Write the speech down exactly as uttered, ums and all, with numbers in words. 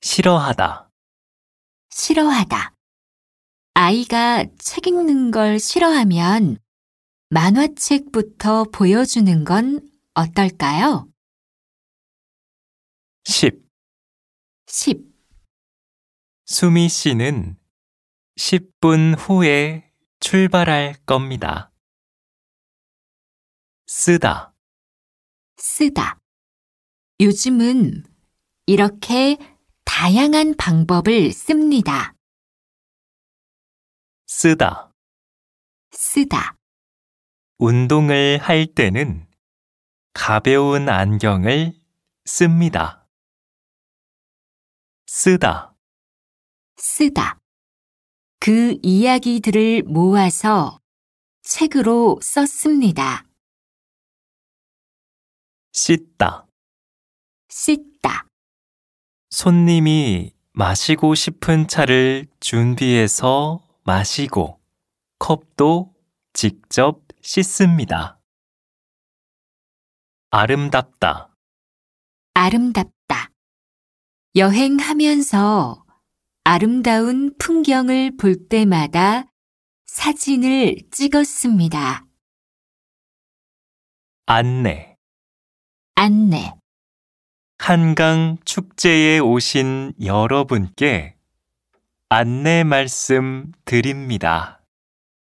싫어하다. 싫어하다. 아이가 책 읽는 걸 싫어하면 만화책부터 보여주는 건 어떨까요? 십. 십. 수미 씨는 십 분 후에 출발할 겁니다. 쓰다. 쓰다. 요즘은 이렇게 다양한 방법을 씁니다. 쓰다. 쓰다. 운동을 할 때는 가벼운 안경을 씁니다. 쓰다. 쓰다. 그 이야기들을 모아서 책으로 썼습니다. 씻다. 씻다. 손님이 마시고 싶은 차를 준비해서 마시고 컵도 직접 씻습니다. 아름답다. 아름답다. 여행하면서 아름다운 풍경을 볼 때마다 사진을 찍었습니다. 안내. 안내. 한강 축제에 오신 여러분께 안내 말씀 드립니다.